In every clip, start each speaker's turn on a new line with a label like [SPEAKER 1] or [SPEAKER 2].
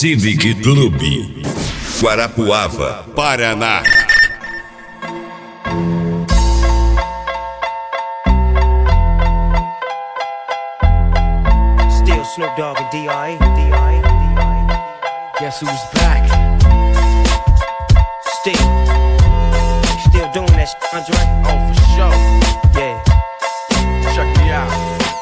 [SPEAKER 1] Civic Club, Guarapuava, Paraná.
[SPEAKER 2] Still Snoop Dogg and D.I. Guess who's back? Still doing that shit, Andre? Oh, for sure. Yeah. Check me out.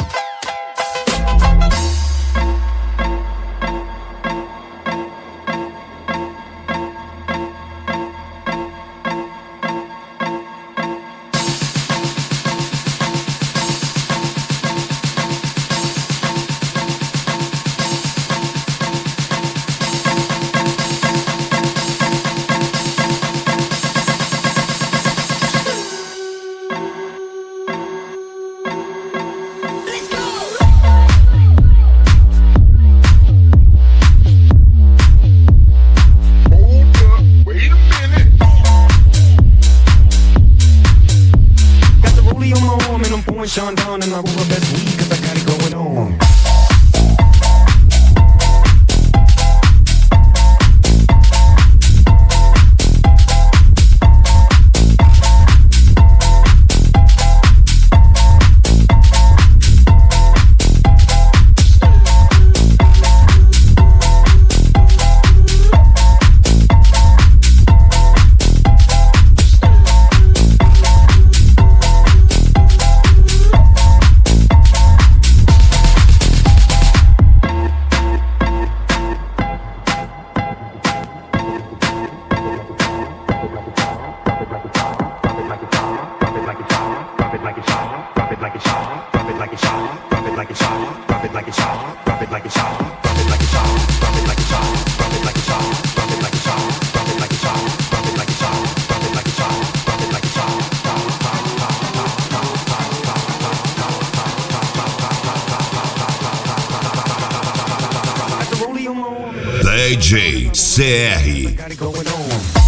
[SPEAKER 2] Sean Don and I roll the best weed cause I got it going on.
[SPEAKER 1] DJ CR.
[SPEAKER 2] Got it going on.